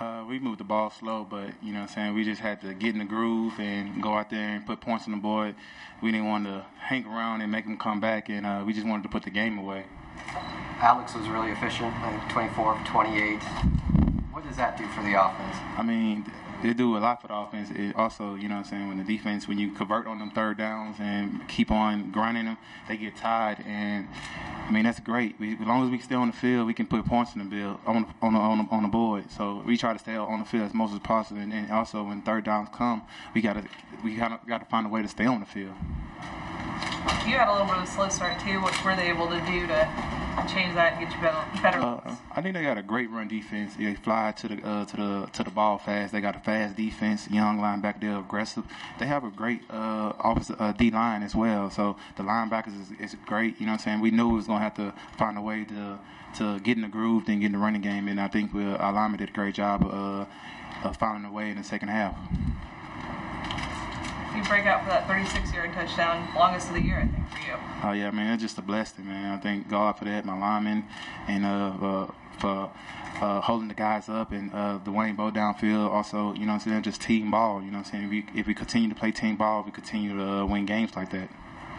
We moved the ball slow, but, you know what I'm saying, we just had to get in the groove and go out there and put points on the board. We didn't want to hang around and make them come back, and we just wanted to put the game away. Alex was really efficient, like 24 of 28. What does that do for the offense? I mean, they do a lot for the offense. It also, you know what I'm saying, when the defense, when you convert on them third downs and keep on grinding them, they get tired. And, I mean, that's great. As long as we stay on the field, we can put points on the board. So we try to stay on the field as much as possible. And also, when third downs come, we got to find a way to stay on the field. You had a little bit of a slow start, too. What were they able to do to change that and get you better looks? I think they got a great run defense. They fly to the ball fast. They got a fast defense, young linebacker. They're aggressive. They have a great D line as well. So the linebackers is great. You know what I'm saying? We knew we was gonna have to find a way to get in the groove and get in the running game, and I think our linemen did a great job of finding a way in the second half. You break out for that 36-yard touchdown, longest of the year, I think, for you. Oh, yeah, man, it's just a blessing, man. I thank God for that, my linemen, and for holding the guys up, and Dwayne Bowe downfield. Also, you know what I'm saying, just team ball. You know what I'm saying? If we continue to play team ball, we continue to win games like that.